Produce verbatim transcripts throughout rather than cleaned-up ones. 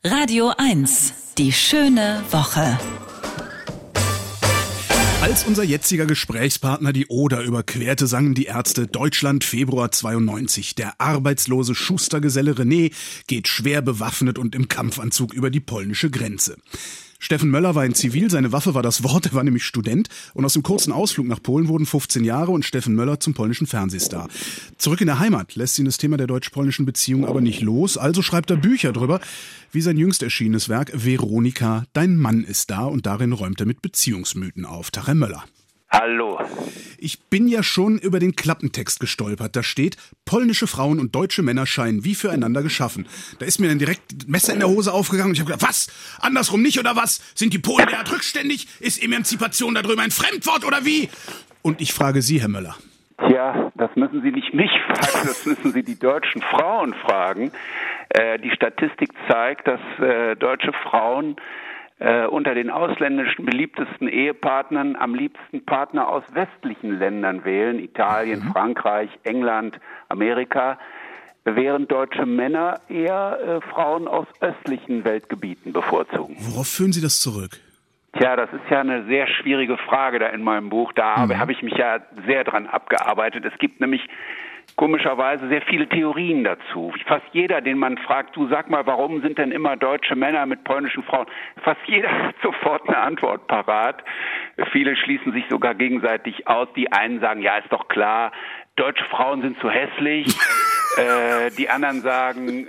Radio eins, die schöne Woche. Als unser jetziger Gesprächspartner die Oder überquerte, sangen die Ärzte Deutschland Februar zweiundneunzig. Der arbeitslose Schustergeselle René geht schwer bewaffnet und im Kampfanzug über die polnische Grenze. Steffen Möller war in Zivil, seine Waffe war das Wort, er war nämlich Student und aus dem kurzen Ausflug nach Polen wurden fünfzehn Jahre und Steffen Möller zum polnischen Fernsehstar. Zurück in der Heimat lässt ihn das Thema der deutsch-polnischen Beziehung aber nicht los, also schreibt er Bücher drüber, wie sein jüngst erschienenes Werk Veronika, dein Mann ist da, und darin räumt er mit Beziehungsmythen auf. Tag, Herr Möller. Hallo. Ich bin ja schon über den Klappentext gestolpert. Da steht, polnische Frauen und deutsche Männer scheinen wie füreinander geschaffen. Da ist mir dann direkt Messer in der Hose aufgegangen und ich habe gedacht, was? Andersrum nicht oder was? Sind die Polen derart rückständig? Ist Emanzipation da drüben ein Fremdwort oder wie? Und ich frage Sie, Herr Möller. Tja, das müssen Sie nicht mich fragen, das müssen Sie die deutschen Frauen fragen. Äh, die Statistik zeigt, dass äh, deutsche Frauen Äh, unter den ausländischen beliebtesten Ehepartnern am liebsten Partner aus westlichen Ländern wählen, Italien, mhm. Frankreich, England, Amerika, während deutsche Männer eher äh, Frauen aus östlichen Weltgebieten bevorzugen. Worauf führen Sie das zurück? Tja, das ist ja eine sehr schwierige Frage da in meinem Buch. Da mhm. habe ich mich ja sehr dran abgearbeitet. Es gibt nämlich komischerweise sehr viele Theorien dazu. Fast jeder, den man fragt, du sag mal, warum sind denn immer deutsche Männer mit polnischen Frauen? Fast jeder hat sofort eine Antwort parat. Viele schließen sich sogar gegenseitig aus. Die einen sagen, ja, ist doch klar, deutsche Frauen sind zu hässlich. äh, die anderen sagen,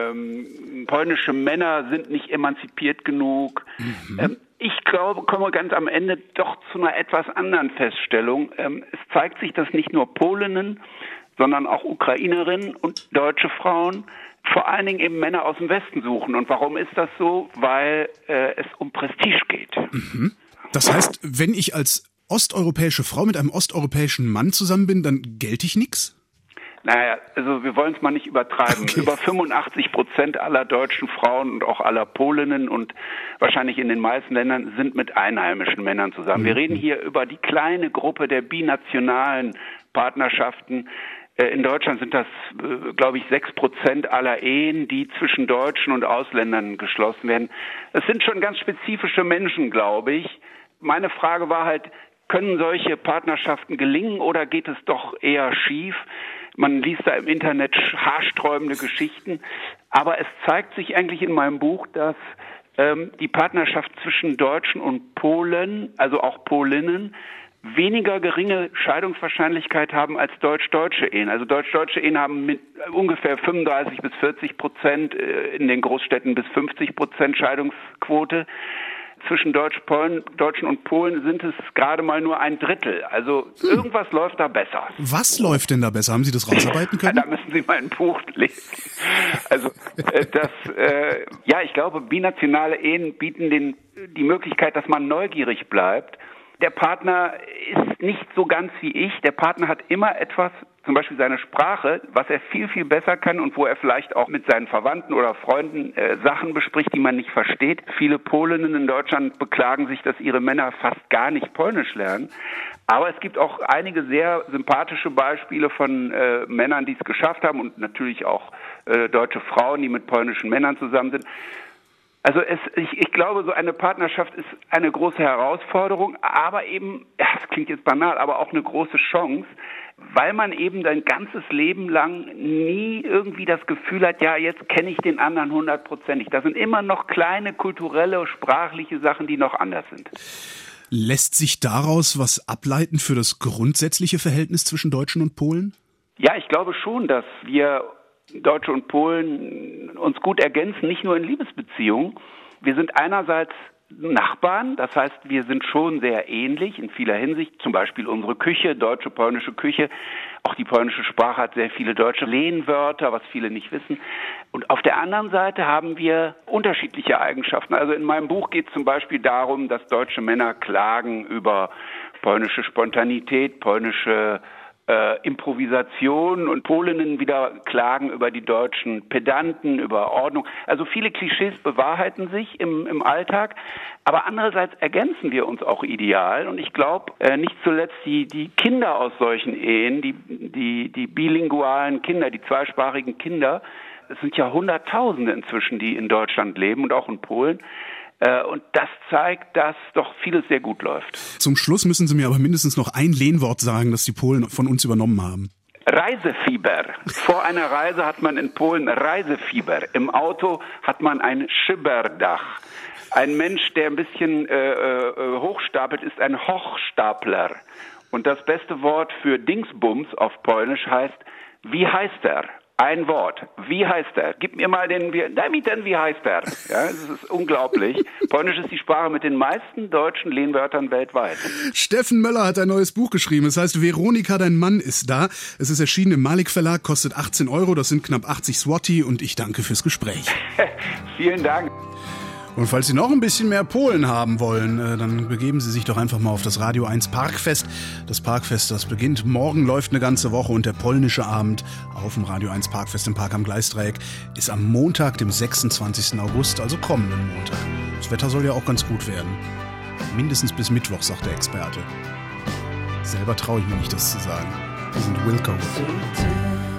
ähm, polnische Männer sind nicht emanzipiert genug. Mhm. Ähm, Ich glaube, komme ganz am Ende doch zu einer etwas anderen Feststellung. Ähm, es zeigt sich, dass nicht nur Polinnen, sondern auch Ukrainerinnen und deutsche Frauen vor allen Dingen eben Männer aus dem Westen suchen. Und warum ist das so? Weil äh, es um Prestige geht. Mhm. Das heißt, wenn ich als osteuropäische Frau mit einem osteuropäischen Mann zusammen bin, dann gelte ich nix? Naja, also wir wollen es mal nicht übertreiben. Okay. Über fünfundachtzig Prozent aller deutschen Frauen und auch aller Polinnen und wahrscheinlich in den meisten Ländern sind mit einheimischen Männern zusammen. Mhm. Wir reden hier über die kleine Gruppe der binationalen Partnerschaften. In Deutschland sind das, glaube ich, sechs Prozent aller Ehen, die zwischen Deutschen und Ausländern geschlossen werden. Es sind schon ganz spezifische Menschen, glaube ich. Meine Frage war halt, können solche Partnerschaften gelingen oder geht es doch eher schief? Man liest da im Internet haarsträubende Geschichten. Aber es zeigt sich eigentlich in meinem Buch, dass ähm, die Partnerschaft zwischen Deutschen und Polen, also auch Polinnen, weniger geringe Scheidungswahrscheinlichkeit haben als deutsch-deutsche Ehen. Also deutsch-deutsche Ehen haben mit ungefähr fünfunddreißig bis vierzig Prozent, in den Großstädten bis fünfzig Prozent Scheidungsquote. Zwischen Deutsch, Polen, Deutschen und Polen sind es gerade mal nur ein Drittel. Also hm. irgendwas läuft da besser. Was läuft denn da besser? Haben Sie das rausarbeiten können? Da müssen Sie mein Buch lesen. Also äh, das, äh, ja, ich glaube, binationale Ehen bieten den, die Möglichkeit, dass man neugierig bleibt. Der Partner ist nicht so ganz wie ich. Der Partner hat immer etwas, zum Beispiel seine Sprache, was er viel, viel besser kann und wo er vielleicht auch mit seinen Verwandten oder Freunden äh, Sachen bespricht, die man nicht versteht. Viele Polinnen in Deutschland beklagen sich, dass ihre Männer fast gar nicht Polnisch lernen. Aber es gibt auch einige sehr sympathische Beispiele von äh, Männern, die es geschafft haben und natürlich auch äh, deutsche Frauen, die mit polnischen Männern zusammen sind. Also es, ich, ich glaube, so eine Partnerschaft ist eine große Herausforderung, aber eben, ja, das klingt jetzt banal, aber auch eine große Chance, weil man eben sein ganzes Leben lang nie irgendwie das Gefühl hat, ja, jetzt kenne ich den anderen hundertprozentig. Da sind immer noch kleine kulturelle, sprachliche Sachen, die noch anders sind. Lässt sich daraus was ableiten für das grundsätzliche Verhältnis zwischen Deutschen und Polen? Ja, ich glaube schon, dass wir Deutsche und Polen uns gut ergänzen, nicht nur in Liebesbeziehungen. Wir sind einerseits Nachbarn, das heißt, wir sind schon sehr ähnlich in vieler Hinsicht, zum Beispiel unsere Küche, deutsche, polnische Küche. Auch die polnische Sprache hat sehr viele deutsche Lehnwörter, was viele nicht wissen. Und auf der anderen Seite haben wir unterschiedliche Eigenschaften. Also in meinem Buch geht es zum Beispiel darum, dass deutsche Männer klagen über polnische Spontanität, polnische Äh, Improvisation und Polinnen wieder klagen über die deutschen Pedanten, über Ordnung. Also viele Klischees bewahrheiten sich im, im Alltag, aber andererseits ergänzen wir uns auch ideal und ich glaube, äh, nicht zuletzt die, die Kinder aus solchen Ehen, die, die, die bilingualen Kinder, die zweisprachigen Kinder, es sind ja Hunderttausende inzwischen, die in Deutschland leben und auch in Polen. Und das zeigt, dass doch vieles sehr gut läuft. Zum Schluss müssen Sie mir aber mindestens noch ein Lehnwort sagen, das die Polen von uns übernommen haben. Reisefieber. Vor einer Reise hat man in Polen Reisefieber. Im Auto hat man ein Schibberdach. Ein Mensch, der ein bisschen äh, äh, hochstapelt, ist ein Hochstapler. Und das beste Wort für Dingsbums auf Polnisch heißt, wie heißt er? Ein Wort. Wie heißt er? Gib mir mal den, wie, denn, wie heißt er? Ja, das ist unglaublich. Polnisch ist die Sprache mit den meisten deutschen Lehnwörtern weltweit. Steffen Möller hat ein neues Buch geschrieben. Es heißt Veronika, dein Mann ist da. Es ist erschienen im Malik Verlag, kostet achtzehn Euro. Das sind knapp achtzig Zloty und ich danke fürs Gespräch. Vielen Dank. Und falls Sie noch ein bisschen mehr Polen haben wollen, dann begeben Sie sich doch einfach mal auf das Radio eins Parkfest. Das Parkfest, das beginnt morgen, läuft eine ganze Woche und der polnische Abend auf dem Radio eins Parkfest im Park am Gleisdreieck ist am Montag, dem sechsundzwanzigsten August, also kommenden Montag. Das Wetter soll ja auch ganz gut werden. Mindestens bis Mittwoch, sagt der Experte. Selber traue ich mir nicht, das zu sagen. Wir sind Wilco.